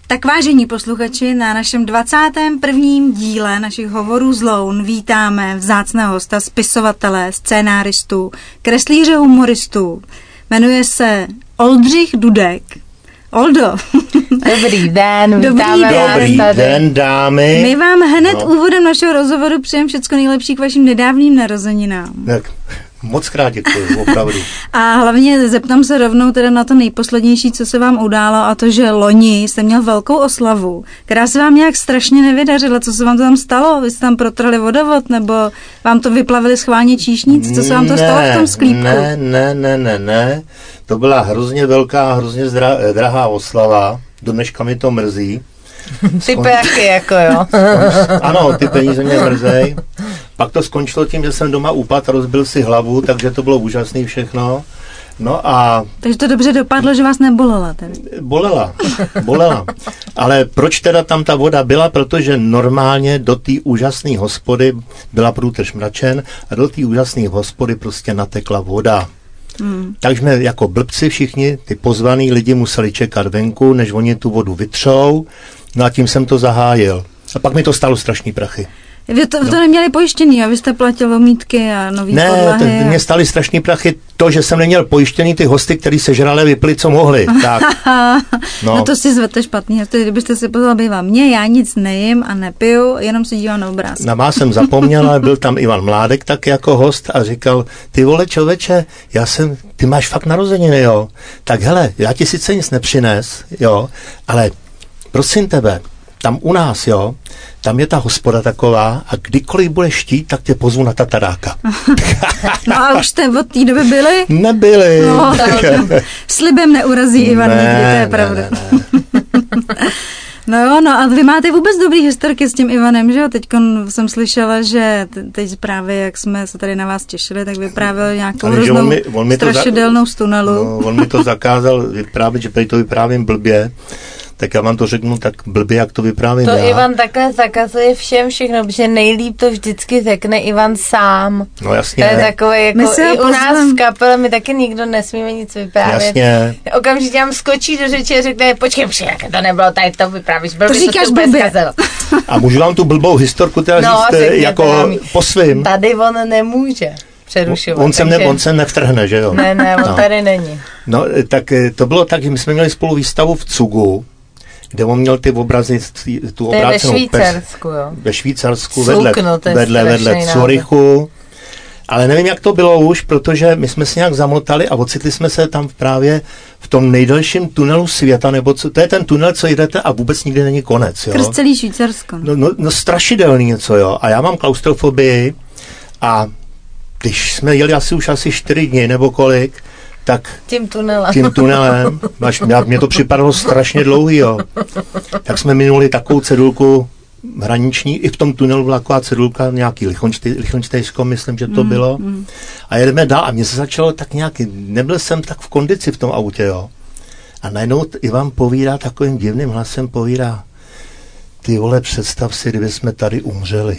Tak vážení posluchači, na našem 21. díle našich hovorů z Loun vítáme vzácného hosta, spisovatele, scénáristu, kreslíře, humoristu. Jmenuje se Oldřich Dudek. Oldo. Dobrý den, Dobrý den, dámy. My vám hned úvodem našeho rozhovoru přejeme všecko nejlepší k vašim nedávným narozeninám. Tak, moc krát děkuji, opravdu. A hlavně zeptám se rovnou teda na to nejposlednější, co se vám událo, a to, že loni jste měl velkou oslavu, která se vám nějak strašně nevydařila. Co se vám to tam stalo? Vy jste tam protrhli vodovod, nebo vám to vyplavili schválně číšníci? Co se vám to stalo v tom sklípku? Ne. To byla hrozně velká, hrozně drahá oslava. Do dneška mi to mrzí. Ty peky, jako jo. Ano, ty peníze mě mrzej. Pak to skončilo tím, že jsem doma upadl, rozbil si hlavu, takže to bylo úžasný všechno. No a... Takže to dobře dopadlo, že vás nebolela tedy. Bolela. Ale proč teda tam ta voda byla? Protože normálně do té úžasné hospody byla průtrž mračen a do té úžasné hospody prostě natekla voda. Takže jsme jako blbci všichni, ty pozvaný lidi museli čekat venku, než oni tu vodu vytřou. No a tím jsem to zahájil. A pak mi to stalo strašný prachy. Vy to neměli pojištěný, a vy jste platil omítky a nový podlahy. Ne, mě staly strašný prachy to, že jsem neměl pojištěný ty hosty, který sežrali, vypili, co mohli. Tak. No to si zvete špatný. Kdybyste si pozval, bývá mě, já nic nejím a nepiju, jenom se dívám na obrázky. Na vás jsem zapomněl, ale byl tam Ivan Mládek tak jako host a říkal, ty vole člověče, ty máš fakt narozeniny, jo. Tak hele, já ti sice nic nepřines, jo, ale prosím tebe, tam u nás, jo, tam je ta hospoda taková a kdykoliv budeš chtít, tak tě pozvu na tataráka. No a už jste od té doby byli? Nebyli. No, slibem neurazí Ivan nikdy, to je pravda. No a vy máte vůbec dobrý historky s tím Ivanem, že jo? Teď jsem slyšela, že teď právě, jak jsme se tady na vás těšili, tak vyprávěl nějakou hroznou strašidelnou z tunelu. No, on mi to zakázal vyprávět, že prý to vyprávím blbě. Tak já vám to řeknu tak blbě, jak to vyprávím to já. Ivan takhle zakazuje všem všechno, protože nejlíp to vždycky řekne Ivan sám. No jasně. To je takové, jako i u nás v kapele mi taky nikdo nesmíme nic vyprávět. Jasně. Okamžitě tam skočí do řeči a řekne, počkej, to nebylo, tady to vyprávíš blbě, to říkáš blbě. A můžu vám tu blbou historku teda říct jako po svým? Tady on nemůže přerušovat. On se nevtrhne, že jo? Ne, on tady není. No, tak to bylo tak, že my jsme měli spolu výstavu v Cugu, kde on měl ty obrazy, tu obrácenou... To je ve Švýcarsku, jo? Ve Švýcarsku, Sukno, vedle Curychu. Ale nevím, jak to bylo už, protože my jsme se nějak zamotali a ocitli jsme se tam právě v tom nejdelším tunelu světa, nebo to je ten tunel, co jdete a vůbec nikdy není konec, jo? Krz celý Švýcarsko. No strašidelný něco, jo? A já mám klaustrofobii a když jsme jeli asi 4 dny, nebo kolik, tak tím tunelem, mě to připadalo strašně dlouhý, jo. Tak jsme minuli takovou cedulku hraniční, i v tom tunelu byla taková cedulka, nějaký Lichtenštejnsko, myslím, že to bylo. A jedeme dál a mně se začalo tak nějaký, nebyl jsem tak v kondici v tom autě, jo. A najednou Ivan povídá takovým divným hlasem, povídá, ty vole, představ si, kdyby jsme tady umřeli.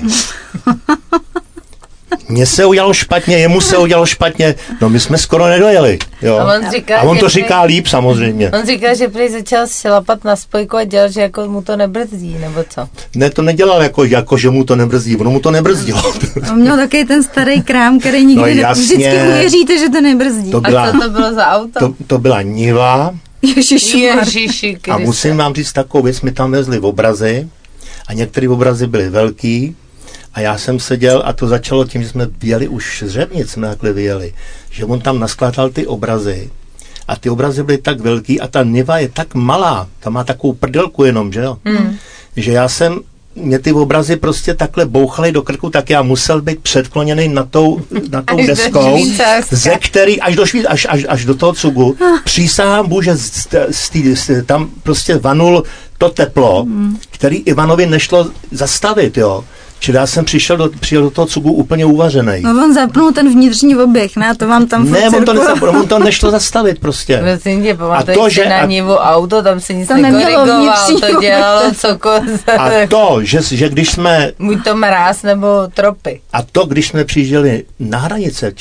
Mně se udělalo špatně, jemu se udělalo špatně, no my jsme skoro nedojeli, jo. A on to říká líp samozřejmě. On říká, že prý začal šlapat na spojku a dělal, že jako mu to nebrzdí, nebo co? Ne, to nedělal jako že mu to nebrzdí, ono mu to nebrzdilo. On měl takový ten starý krám, který nikdy vždycky uvěříte, že to nebrzdí. A co to bylo za auto? To byla Niva. Ježiši, a musím vám říct takovou věc, my tam vezli obrazy a některé obrazy byly velký. A já jsem seděl a to začalo tím, že jsme vyjeli už z Řevnic, jsme takhle vyjeli, že on tam naskládal ty obrazy a ty obrazy byly tak velký a ta Niva je tak malá, tam má takovou prdelku jenom, že jo, že mě ty obrazy prostě takhle bouchaly do krku, tak já musel být předkloněný na tou deskou, ze který až do toho Cugu, přísahám Bůže, tam prostě vanul to teplo, který Ivanovi nešlo zastavit, jo. Čili já jsem přijel do toho Cugu úplně uvařenej. No on zapnul ten vnitřní oběh, ne? To vám tam on to nešlo zastavit prostě. Prosím tě, pamatuješ si na Nivu auto, tam se nic nekorigoval, to dělalo cokoliv. A to, že když jsme... Buď to mráz nebo tropy. A to, když jsme přijížděli na hranice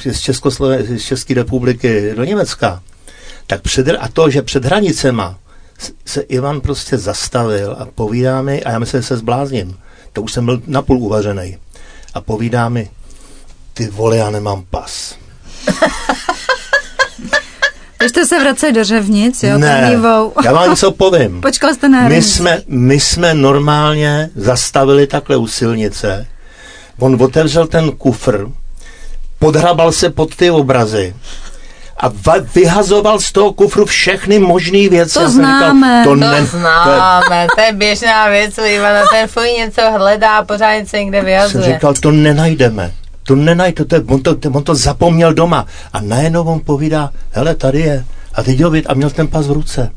z České republiky do Německa, tak že před hranicema se Ivan prostě zastavil a povídá mi, a já myslím, že se zblázním. To už jsem byl napůl uvařenej. A povídá mi, ty vole, já nemám pas. Když jste se vraceli do Řevnic, jo? Ne, já vám něco povím. Počkal jste na my jsme normálně zastavili takhle u silnice. On otevřel ten kufr, podhrabal se pod ty obrazy a vyhazoval z toho kufru všechny možný věci. To známe. To je běžná věc, Ivana, ten fuj něco hledá, pořád něco někde vyhazuje. Jsem říkal, to nenajdeme. On to zapomněl doma. A najednou on povídá, hele, tady je. A teď ho vidět, a měl ten pas v ruce.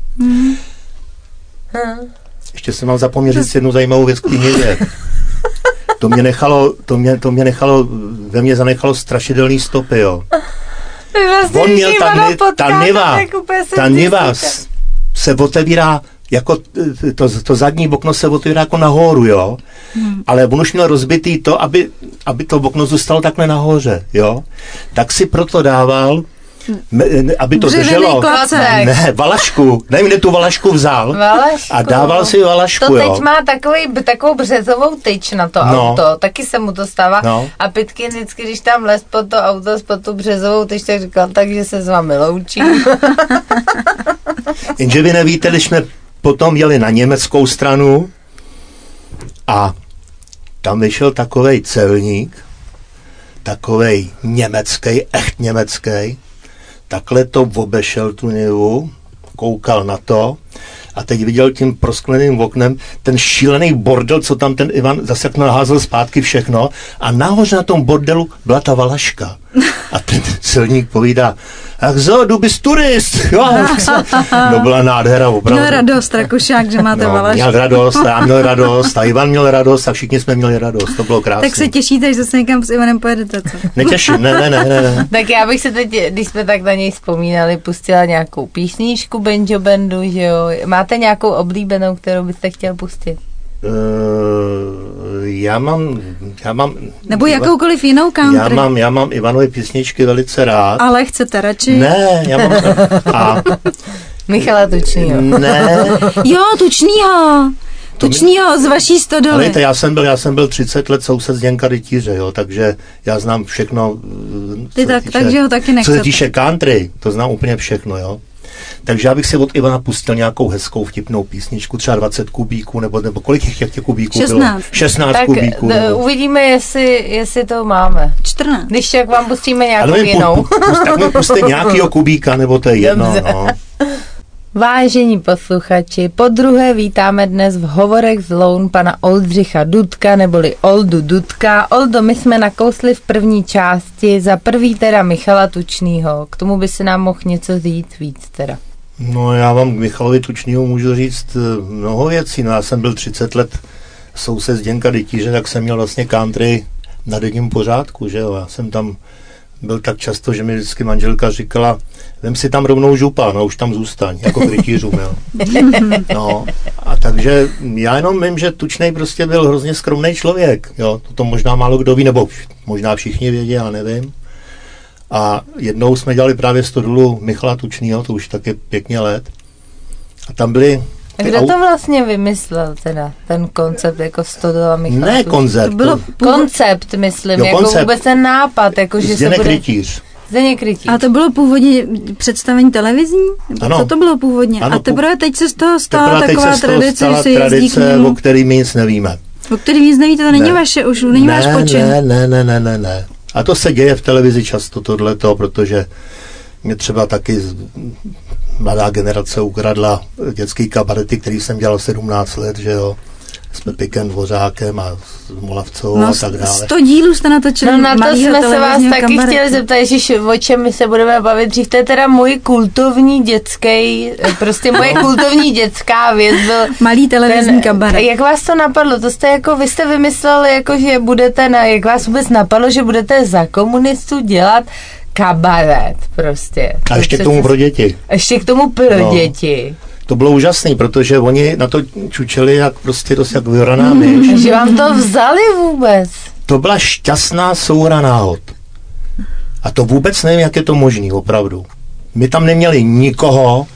Ještě jsem vám zapomněl říct jednu zajímavou věc k knize. To mě nechalo, ve mně zanechalo strašidelný stopy, jo. Vlastně on měl ta niva se otevírá jako to zadní okno se otevírá jako nahoru, jo. Ale on už měl rozbitý to, aby to okno zůstalo takhle nahoře, jo. Tak si proto dával, aby to drželo. Ne, valašku. Nevím, kde tu valašku vzal. A dával si valašku, to teď má takovou březovou tyč na to auto. Taky se mu to stává. A Pitkin vždycky, když tam les pod to auto, pod tu březovou tyč, tak říkal, takže se s vámi loučím. Jenže vy nevíte, když jsme potom jeli na německou stranu a tam vyšel takovej celník, takovej německý, echt německý, takhle to obešel tu nivu, koukal na to a teď viděl tím proskleným oknem ten šílený bordel, co tam ten Ivan zase naházel zpátky všechno a nahoře na tom bordelu byla ta valaška. A ten celník povídá, ach zo, du bist turist. Jo, to byla nádhera opravdu. Měl radost, Rakušák, že máte valašku. Měl radost, a já měl radost, a Ivan měl radost a všichni jsme měli radost. To bylo krásné. Tak se těšíte, že zase někam s Ivanem pojedete, co? Netěším, ne. Tak já bych se teď, když jsme tak na něj vzpomínali, pustila nějakou písničku Banjo Bandu, že jo? Máte nějakou oblíbenou, kterou byste chtěl pustit? Já mám... Nebo jakoukoliv jinou country. Já mám Ivanovy písničky velice rád. Ale chcete radši? Ne, já mám... Michala Tučnýho. Ne. Jo, Tučnýho z vaší stodoly. Ale víte, já jsem byl 30 let soused Zděnka Rytíře, jo, takže já znám všechno. Takže ho taky nechcete. Co se týče country, to znám úplně všechno, jo. Takže já bych si od Ivana pustil nějakou hezkou vtipnou písničku, třeba 20 kubíků, nebo kolik těch kubíků 16. bylo? 16 tak kubíků. Tak uvidíme, jestli to máme. 14. Když tak vám pustíme nějakou jinou. Tak mi puste nějakýho kubíka, nebo to je jedno. No. Vážení posluchači, podruhé vítáme dnes v hovorech z Loun pana Oldřicha Dudka, neboli Oldu Dudka. Oldo, my jsme nakousli v první části, za prvý teda Michala Tučnýho. K tomu by si nám mohl něco říct víc teda. No já vám k Michalovi Tučnýho můžu říct mnoho věcí. No já jsem byl 30 let soused Zděnka Rytíře, tak jsem měl vlastně country na denním pořádku, že jo. Já jsem tam byl tak často, že mi vždycky manželka říkala, vem si tam rovnou župa, no už tam zůstaň, jako k rytířům, jo. No, a takže já jenom vím, že Tučnej prostě byl hrozně skromný člověk, jo, to možná málo kdo ví, nebo možná všichni vědí, já nevím. A jednou jsme dělali právě stodolu Michala Tučnýho, to už taky pěkně let. A tam byly... A kdo to vlastně vymyslel teda, ten koncept jako stodola Michala Ne koncept. Koncept, myslím, jo, jako koncept. Vůbec ten nápad, jako že Zděnek se bude... Rytíř. Zdeněk Rytíř. A to bylo původně představení televizní? Ano. Co to bylo původně? Ano, a teprve teď se z toho stala taková tradice, že se jezdí k němu. O který my nic nevíme. O který nic nevíte, to není vaše, už není váš počin. Ne. A to se děje v televizi často tohleto, protože mě třeba taky mladá generace ukradla dětský kabarety, který jsem dělal 17 let, že jo, s Pepikem Dvořákem a s Molavcou a tak dále. 100 dílů jste natočili. No na to jsme se vás taky chtěli zeptat, ježiš, o čem my se budeme bavit dřív. To je teda můj kultovní dětský, prostě moje kultovní dětská věc byl malý televizní kabaret. Jak vás to napadlo? To jste jako, vy jste vymysleli, jako, že budete, jak vás vůbec napadlo, že budete za komunistů dělat kabaret prostě. A ještě k tomu pro děti. Ještě k tomu pro děti. To bylo úžasný, protože oni na to čučeli jak prostě dost jak vyhoraná myš. Že vám to vzali vůbec? To byla šťastná souhra náhod. A to vůbec nevím, jak je to možný, opravdu. My tam neměli nikoho,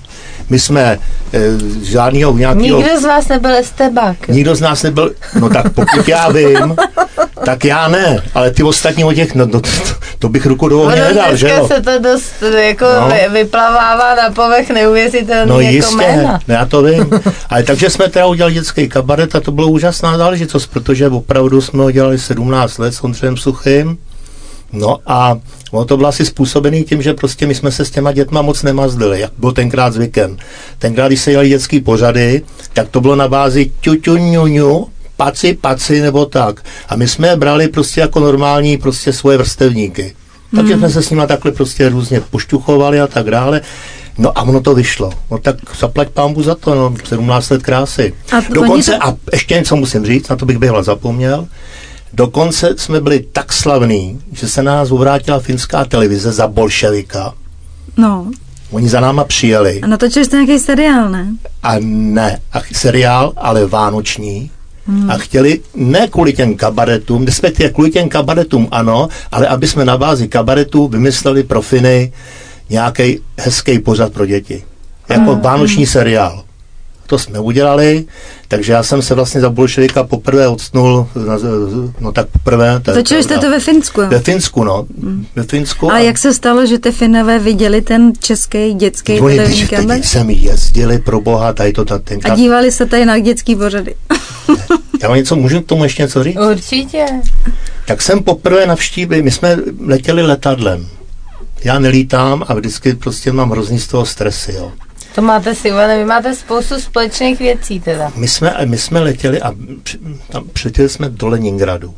My jsme žádnýho nějakého... Nikdo z vás nebyl estebák. Nikdo z nás nebyl, no tak pokud já vím, tak já ne, ale ty ostatní od těch, to bych ruku do ohně nedal, že jo? Se to dost jako vyplavává na povrch neuvěřitelný no jako jistě, jména. No já to vím. Ale takže jsme teda udělali dětský kabaret a to bylo úžasná záležitost, protože opravdu jsme ho dělali 17 let s Ondřejem Suchým. No a ono to bylo asi způsobený tím, že prostě my jsme se s těma dětma moc nemazdili, jak byl tenkrát zvykem. Tenkrát, když se dělali dětský pořady, tak to bylo na bázi ťuťuňuňu, paci, nebo tak. A my jsme je brali prostě jako normální prostě svoje vrstevníky. Takže jsme se s nima takhle prostě různě pošťuchovali a tak dále. No a ono to vyšlo. No tak zaplať pánbu za to, no, 17 let krásy. Dokonce, a ještě něco musím říct, na to bych býval zapomněl, dokonce jsme byli tak slavní, že se na nás obrátila finská televize za bolševika. No. Oni za náma přijeli. A natočili jste nějaký seriál, ne? A ne, seriál, ale vánoční. A chtěli ne kvůli těm kabaretům, respektive kvůli těm kabaretům ano, ale aby jsme na bázi kabaretů vymysleli pro Finy nějaký hezký pořad pro děti. Jako vánoční seriál. To jsme udělali, takže já jsem se vlastně za bolševika poprvé odstnul, no tak poprvé. Točili jste to ve Finsku, jo? Ve Finsku, no. Ve Finsku. A jak se stalo, že ty Finové viděli ten český dětský televizní kabel? Oni sami jezdili pro boha, tady to tenkrát. A dívali se tady na dětský pořady. Já vám můžu k tomu ještě něco říct? Určitě. Tak jsem poprvé navštívil, my jsme letěli letadlem. Já nelítám a vždycky prostě mám hrozný z toho stresy, jo. To máte si, vy máte spoustu společných věcí teda. My jsme letěli a přiletěli jsme do Leningradu.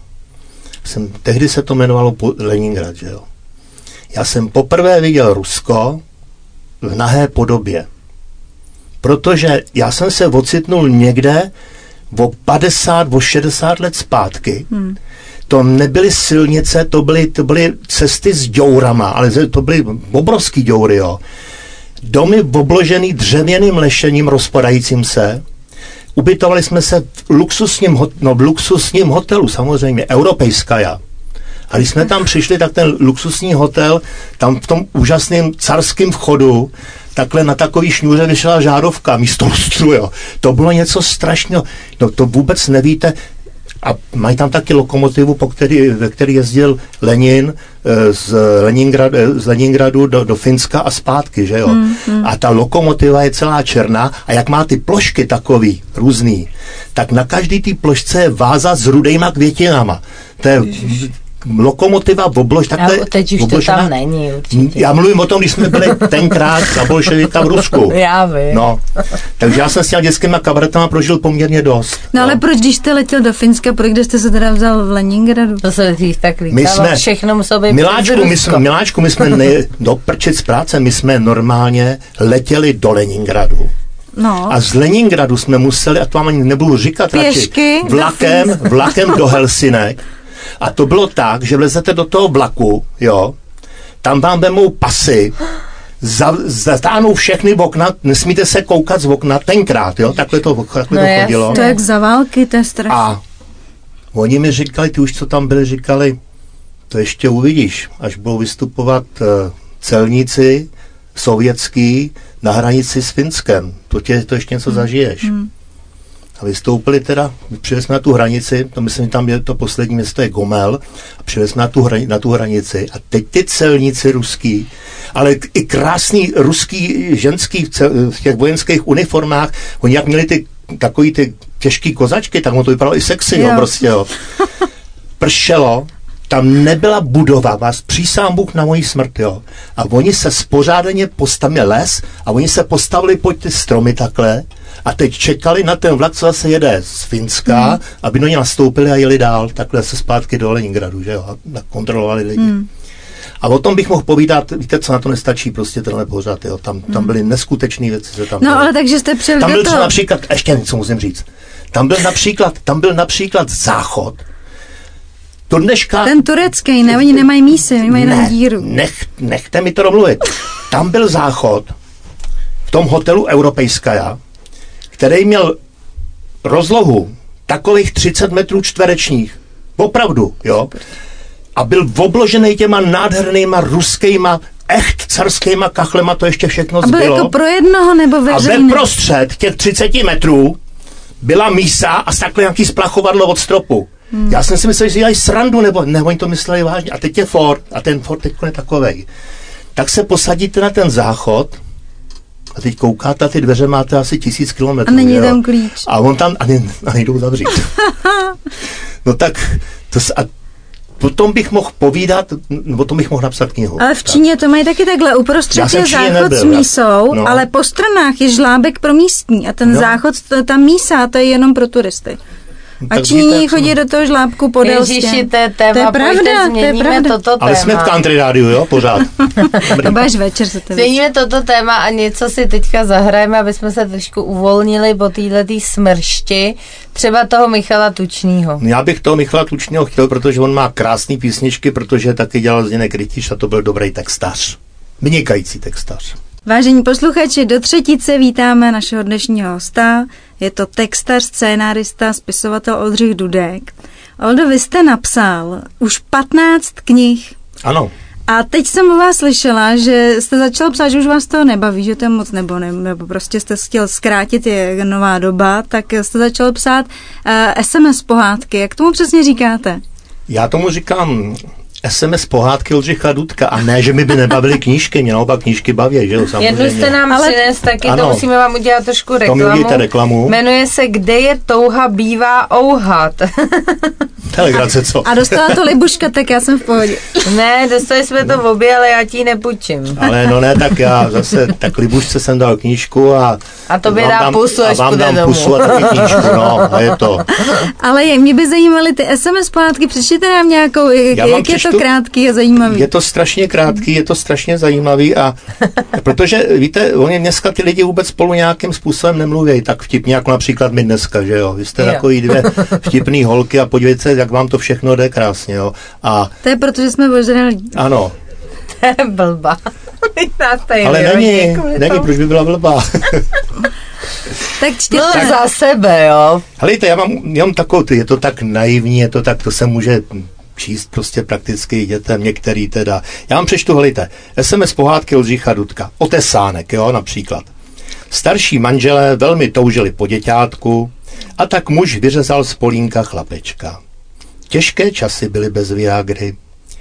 Tehdy se to jmenovalo Leningrad, že jo. Já jsem poprvé viděl Rusko v nahé podobě. Protože já jsem se ocitnul někde o 50, o 60 let zpátky. To nebyly silnice, to byly cesty s děurama, ale to byly obrovský děury, jo. Domy obložený dřevěným lešením rozpadajícím se. Ubytovali jsme se v luxusním hotelu, samozřejmě, Europejskaja. A když jsme tam přišli, tak ten luxusní hotel, tam v tom úžasném carském vchodu, takhle na takový šňůře vyšla žárovka místo lustru, jo. To bylo něco strašného. No to vůbec nevíte. A mají tam taky lokomotivu, ve který jezdil Lenin z Leningradu do Finska a zpátky, že jo. A ta lokomotiva je celá černá a jak má ty plošky takový různý, tak na každý té plošce je váza s rudejma květinama. To je lokomotiva oblož takhle. Teď už to tam není určitě. Já mluvím o tom, když jsme byli tenkrát na bolševika v Rusku. Já vím. No. Takže já jsem s těmi dětskýma kabaretama prožil poměrně dost. No ale proč, když jste letěl do Finska, proč kde jste se teda vzal v Leningradu? To se dřív tak lítalo, všechno muselo být Miláčku, my jsme do prčic práce, my jsme normálně letěli do Leningradu. No. A z Leningradu jsme museli, a to vám ani nebudu říkat pěšky radši, vlakem do Helsinek. A to bylo tak, že vlezete do toho vlaku, jo, tam vám vemou pasy, zatáhnou všechny okna, nesmíte se koukat z okna tenkrát, jo, takhle to chodilo. To je jak za války, to je strašné. A oni mi říkali, ty už co tam byli, říkali, to ještě uvidíš, až budou vystupovat celníci sovětský na hranici s Finskem. To ještě něco zažiješ. A vystoupili teda, přijeli jsme na tu hranici, to myslím, tam je to poslední město je Gomel, a přijeli jsme na tu hranici a teď ty celníci ruský, ale i krásný ruský ženský v těch vojenských uniformách, oni jak měli takový ty těžký kozačky, tak mu to vypadalo i sexy, jo, prostě, jo. Pršelo, tam nebyla budova, vás přísám Bůh na moji smrt, jo. A oni se spořádaně postavili les a oni se postavili pod ty stromy takhle a teď čekali na ten vlak, co zase jede z Finska, aby do něj nastoupili a jeli dál, takhle se zpátky do Leningradu, že jo, a kontrolovali lidi. A o tom bych mohl povídat, víte, co na to nestačí, prostě tenhle pořád, jo, tam byly neskutečné věci, co tam ale takže jste přijeli tam byl třeba například, ještě něco musím říct, tam byl například záchod, do dneška... Ten turecký, ne, oni nemají mísy, oni mají jenom díru. Nechte mi to domluvit. Tam byl záchod v tom hotelu Europejskaja, který měl rozlohu takových 30 metrů čtverečních. Opravdu, jo. A byl obložený těma nádhernýma ruskýma echt carskýma kachlema to ještě všechno zbylo. A bylo jako pro jednoho nebo veřejný? A ve prostřed těch 30 metrů byla mísa a takhle nějaký splachovadlo od stropu. Já jsem si myslel, že dělají srandu, nebo oni to mysleli vážně. A teď je Ford, a ten Ford teď je takovej. Tak se posadíte na ten záchod a teď koukáte, ty dveře máte asi 1000 kilometrů. A není tam klíč. A on tam, a nejdou zavřít. No tak, potom bych mohl povídat, nebo to bych mohl napsat knihu. Ale v Číně to mají taky takhle, uprostřed je záchod s mísou, ale po stranách je žlábek pro místní a ten záchod, ta mísa, to je jenom pro turisty. A Číňani chodí do toho žlábku podél stěn. Ježiši, to je téma, to je pravda, změníme toto téma. Ale jsme v country rádiu, jo, pořád. To budeš večer se to změníme toto téma a něco si teďka zahrajeme, aby jsme se trošku uvolnili po této smršti. Třeba toho Michala Tučnýho. Já bych toho Michala Tučnýho chtěl, protože on má krásný písničky, protože taky dělal Zdeněk Rytíř a to byl dobrý textař. Vynikající textař. Vážení posluchači, do třetice vítáme našeho dnešního hosta. Je to textař, scénárista, spisovatel Oldřich Dudek. Oldo, vy jste napsal už 15 knih. Ano. A teď jsem o vás slyšela, že jste začal psát, že už vás to nebaví, že to je moc nebo prostě jste chtěl zkrátit, je nová doba, tak jste začal psát SMS pohádky. Jak tomu přesně říkáte? Já tomu říkám SMS pohádky Oldřicha Dudka a ne, že mi by nebavily knížky, mě naopak knížky baví, že jo, samozřejmě. Jednu jste nám přines, taky ano, to musíme vám udělat trošku reklamu. Jmenuje se Kde je touha bývá ouhat. Telegrace, co? A dostala to Libuška, tak já jsem v pohodě. Ne, dostali jsme to v obě, ale já ti ji nepůjčím. Ale no ne, tak já zase, tak Libušce jsem dal knížku a to by dá pusu, až půjde domů. Pusu a taky knížku, no, a je to. Ale mě by zajímaly ty SMS pohádky, přečtěte nám nějakou, jak je to krátký a zajímavý. Je to strašně krátký, je to strašně zajímavý a protože, víte, oni dneska ty lidi vůbec spolu nějakým způsobem nemluví tak vtipně, jako například my dneska, že jo. Vy jste takový dvě vtipný holky a podívejte se, jak vám to všechno jde krásně, jo. A to je proto, že jsme ožralí. Ano. To je blbá. Ale není, proč by byla blbá. Tak čtěte. No za sebe, jo. Helejte, já mám takovou, je to tak naivní, je to tak, to se může číst prostě prakticky dětem, některý teda. Já vám přečtu, helejte, SMS pohádky Oldřicha Dudka, Otesánek, jo, například. Starší manželé velmi toužili po děťátku a tak muž vyřezal z polínka chlapečka. Těžké časy byly bez Viagry.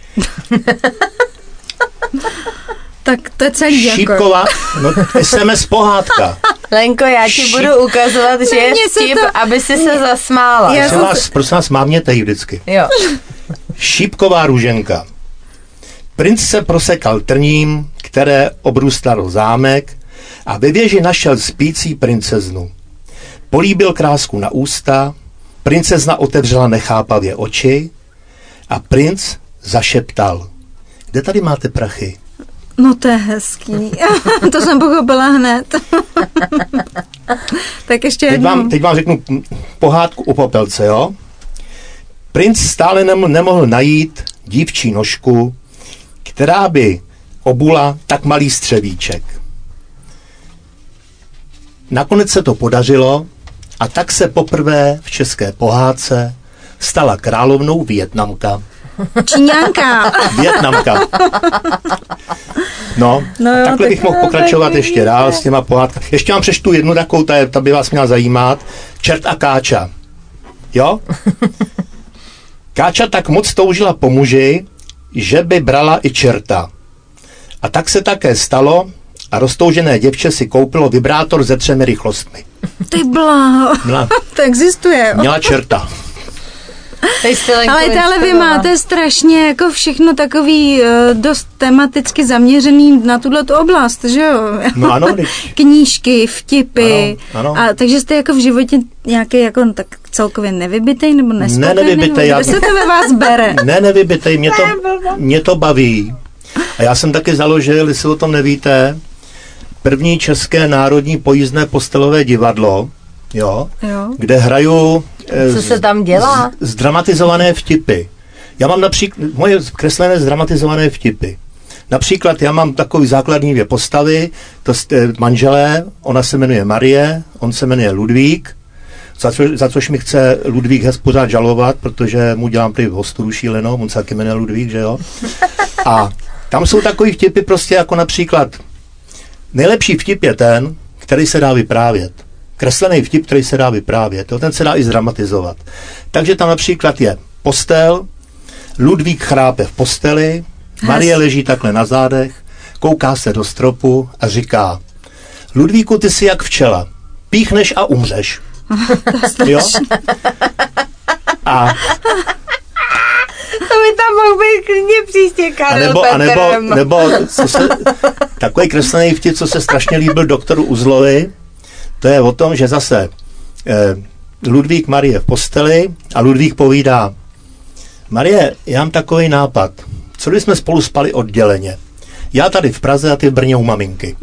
Tak to je celý Šípková, no, SMS pohádka. Lenko, já ti budu ukazovat, že je vtip, aby si se zasmála. Prosím vás, mávněte ji vždycky. Jo. Šípková růženka. Princ se prosekal trním, které obrůstal zámek a ve věži našel spící princeznu. Políbil krásku na ústa, princezna otevřela nechápavě oči a princ zašeptal. Kde tady máte prachy? No to je hezký. To jsem pochopila hned. Tak ještě jednou. Teď vám řeknu pohádku o Popelce, jo? Princ stále nemohl najít dívčí nožku, která by obula tak malý střevíček. Nakonec se to podařilo a tak se poprvé v české pohádce stala královnou Vietnamka. Číňanka. Vietnamka. No jo, takhle bych mohl pokračovat ještě dál s těma pohádkami. Ještě vám přečtu jednu takovou, ta by vás měla zajímat. Čert a Káča. Jo? Káča tak moc toužila po muži, že by brala i čerta. A tak se také stalo a roztoužené děvče si koupilo vibrátor se 3 rychlostmi. Ty bláho. To existuje. Jo? Měla čerta. Ale vy máte strašně jako všechno takový dost tematicky zaměřený na tuhletu oblast, že jo? No ano. Knížky, vtipy. Ano. A takže jste jako v životě nějaký jako tak celkově nevybitej nebo nespokojený? Ne, nevybitej. Nebo se to ve vás bere? Ne, nevybitej, mě to baví. A já jsem taky založil, jestli o tom nevíte, první české národní pojízdné postelové divadlo, jo. Kde hraju co se tam dělá? Zdramatizované vtipy. Já mám například moje kreslené zdramatizované vtipy. Například já mám takový základní 2 postavy, to je manželé, ona se jmenuje Marie, on se jmenuje Ludvík, za což mi chce Ludvík pořád žalovat, protože mu dělám prý hosturu šílenou, on se taky jmenuje Ludvík, že jo? A Tam jsou takový vtipy prostě jako například nejlepší vtip je ten, který se dá vyprávět. Kreslený vtip, který se dá vyprávět. Ten se dá i zdramatizovat. Takže tam například je postel, Ludvík chrápe v posteli, Marie leží takhle na zádech, kouká se do stropu a říká: Ludvíku, ty jsi jak včela. Píchneš a umřeš. Jo? A to by tam mohl být klidně příště Karel Petrem. Nebo takový kreslený vtip, co se strašně líbil doktoru Uzlovi, to je o tom, že zase Ludvík Marie v posteli a Ludvík povídá: Marie, já mám takový nápad. Co když jsme spolu spali odděleně? Já tady v Praze a ty v Brně u maminky.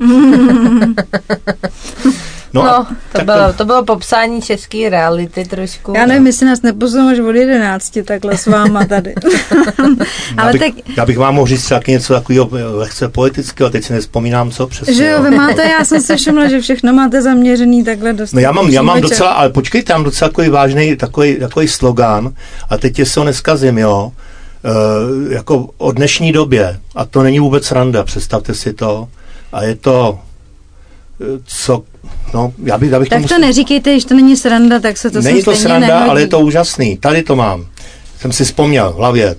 To bylo popsání české reality trošku. Já nevím, jestli nás nepoznám až od 11, takhle s váma tady. Ale já bych vám mohl říct taky něco takového lehce poetického, teď si nevzpomínám, co přesně. Že jo, vy máte, já jsem si všimla, že všechno máte zaměřený takhle dost. No já mám docela, ale počkejte, mám docela takový vážný, takový slogán, a teď se ho neskazím, jo. Jako o dnešní době, a to není vůbec sranda, představte si to, a je to já bych tak to neříkejte, když to není sranda, tak se to není to sranda, nehodí. Ale je to úžasný. Tady to mám. Jsem si vzpomněl v hlavě.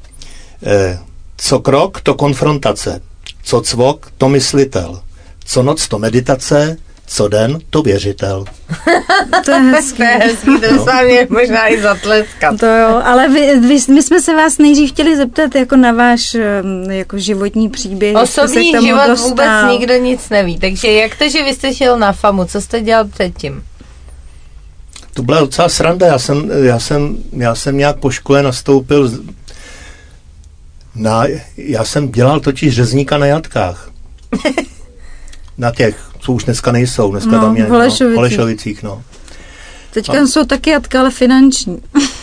Co krok, to konfrontace. Co cvok, to myslitel. Co noc, to meditace. Co den, to věřitel. To je hezký. To se mě možná i zatleskat. To jo, ale my jsme se vás nejdřív chtěli zeptat jako na váš jako životní příběh. Osobní život dostal. Vůbec nikdo nic neví. Takže jak to, že vy jste šel na FAMu? Co jste dělal předtím? To byla docela sranda. Já jsem nějak po škole nastoupil já jsem dělal totiž řezníka na jatkách. Na těch, co už dneska nejsou. Dneska tam je v Holešovicích. Teďka jsou taky jatka, ale finanční.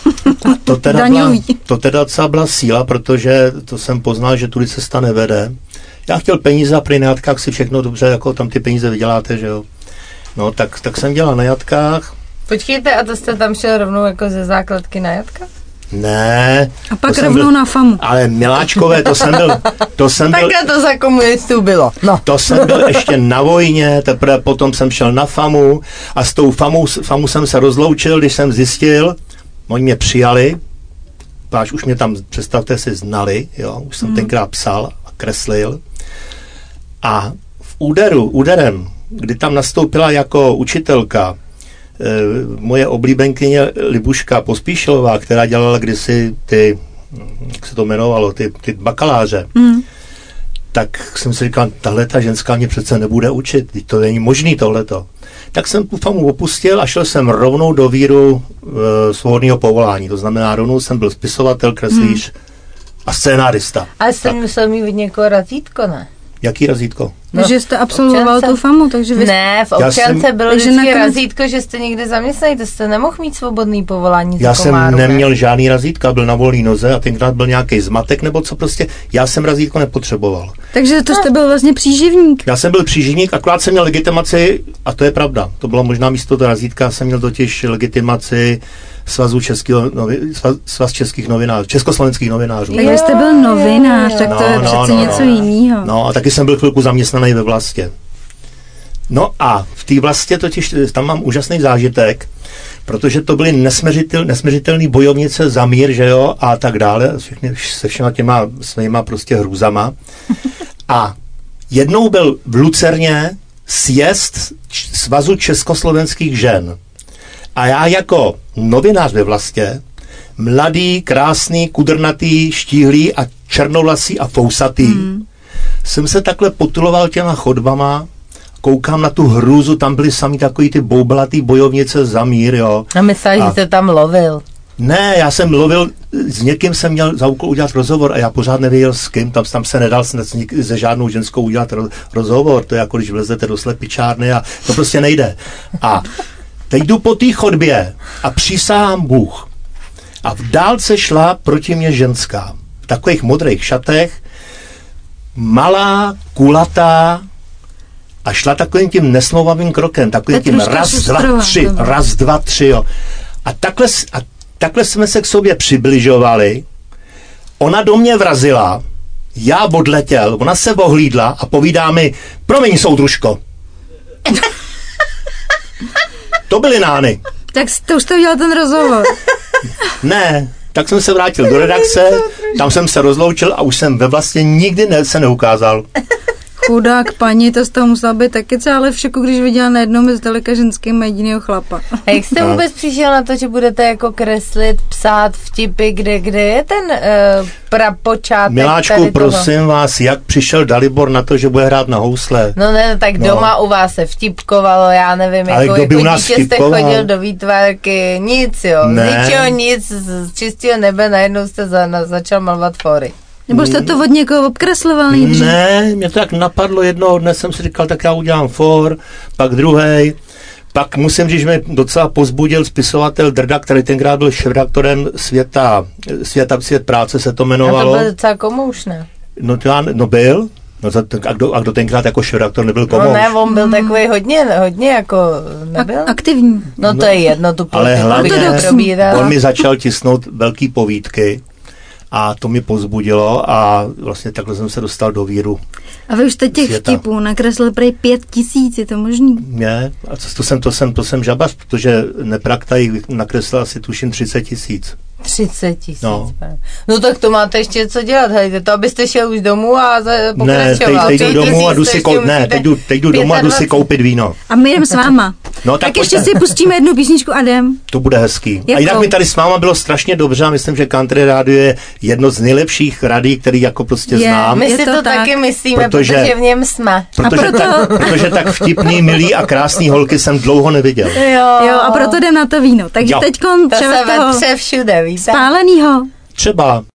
To teda docela byla síla, protože to jsem poznal, že tudy cesta nevede. Já chtěl peníze a prý na jatkách si všechno dobře, jako tam ty peníze vyděláte, že jo. No, tak jsem dělal na jatkách. Počkejte, a to jste tam šel rovnou jako ze základky na jatka? Ne. A pak rovnou na FAMu. Ale miláčkové, to jsem byl. Takhle to za komunistů bylo. No. To jsem byl ještě na vojně, teprve potom jsem šel na FAMu a s tou FAMu jsem se rozloučil, když jsem zjistil, oni mě přijali, až už mě tam, představte si, znali, jo, už jsem tenkrát psal a kreslil. A v úderem, kdy tam nastoupila jako učitelka moje oblíbenkyně Libuška Pospíšilová, která dělala kdysi ty, jak se to jmenovalo, ty bakaláře, tak jsem si říkal, tahle ta ženská mě přece nebude učit, to není možný tohleto. Tak jsem tu FAMu opustil a šel jsem rovnou do víru svobodného povolání. To znamená, rovnou jsem byl spisovatel, kreslíř a scénárista. A jste musel mít někoho razítko, ne? Jaký razítko? No, že jste absolvoval tu FAMu, takže vy... Ne, v občance bylo vždycky razítko, že jste někde zaměstnaný, to jste nemohl mít svobodný povolání. Já jsem neměl žádný razítka, byl na volný noze a tenkrát byl nějaký zmatek nebo co prostě, já jsem razítko nepotřeboval. Takže to jste byl vlastně příživník. Já jsem byl příživník, akorát jsem měl legitimaci, a to je pravda, to bylo možná místo toho razítka, jsem měl totiž legitimaci Svaz českých novinářů, československých novinářů. Takže jste byl novinář, tak to je přece něco jiného. No a taky jsem byl chvilku zaměstnaný ve Vlastě. No a v té Vlastě totiž tam mám úžasný zážitek, protože to byly nesměřitelné bojovnice za mír, že jo, a tak dále, se všema těma svýma prostě hrůzama. A jednou byl v Lucerně sjezd Svazu československých žen. A já jako novinář ve Vlastě, mladý, krásný, kudrnatý, štíhlý a černovlasý a fousatý, jsem se takhle potuloval těma chodbama, koukám na tu hrůzu, tam byly sami takový ty boublatý bojovnice za mír, jo. A myslel, že jste tam lovil. Ne, já jsem lovil, s někým jsem měl za úkol udělat rozhovor a já pořád nevěděl s kým, tam se nedal se žádnou ženskou udělat rozhovor, to je jako když vlezete do slepičárny a to prostě nejde. A teď jdu po té chodbě a přísahám Bůh. A v dálce šla proti mě ženská. V takových modrých šatech, malá, kulatá a šla takovým tím nesmlouvavým krokem, takovým tím raz, dva, tři, jo. A takhle jsme se k sobě přibližovali. Ona do mě vrazila Já odletěl, ona se ohlídla a povídá mi, promiň, soudružko. To byly nány. Tak to už jste udělal ten rozhovor. Ne, tak jsem se vrátil do redakce, tam jsem se rozloučil a už jsem ve vlastně nikdy se neukázal. Chudák paní, to z toho musela být taky celé v šoku, když viděla najednou mezi tolika ženským jedinýho chlapa. A jak jste vůbec přišel na to, že budete jako kreslit, psát vtipy, kde je ten prapočátek? Miláčku, prosím vás, jak přišel Dalibor na to, že bude hrát na housle? No ne, tak doma u vás se vtipkovalo, já nevím, ale jako u nás dítě jste chodil do výtvarky, nic jo, z ničeho nic, z čistého nebe najednou jste začal malovat fóry. Nebo jste to od někoho obkresloval nejdřív? Ne, mě to tak napadlo jednoho dne, jsem si říkal, tak já udělám for, pak druhej. Pak musím říct, že mě docela pozbudil spisovatel Drda, který tenkrát byl šéfredaktorem Svět práce se to jmenovalo. A to byl docela komouš, ne? No byl. No a kdo tenkrát jako šéfredaktor nebyl komouš? No ne, on byl takový hodně jako nebyl. Aktivní. No to je jedno, tu ale hlavně on mi začal začal tisnout velký povídky. A to mi pozbudilo a vlastně takhle jsem se dostal do víru. A vy už jste těch vtipů nakreslil prej 5000, je to možný? Ne, a to jsem žabař, protože Nepraktaj nakreslil asi tuším 30 000. 30 000. No tak to máte ještě co dělat, hejte to, abyste šel už domů a pokračoval. Ne, teď jdu domů a teď jdu domů a jdu si koupit víno. A my jdem s váma. No, tak ještě si pustíme jednu písničku a jdem. To bude hezký. Jakou? A jinak mi tady s váma bylo strašně dobře a myslím, že Country Radio je jedno z nejlepších rádií, který jako prostě znám. My si to taky myslíme, protože v něm jsme. Protože tak vtipný, milý a krásný holky jsem dlouho neviděl. Jo, a proto jdem na to víno. Takže teďkon třeba toho všude, víte? Spálenýho. Třeba.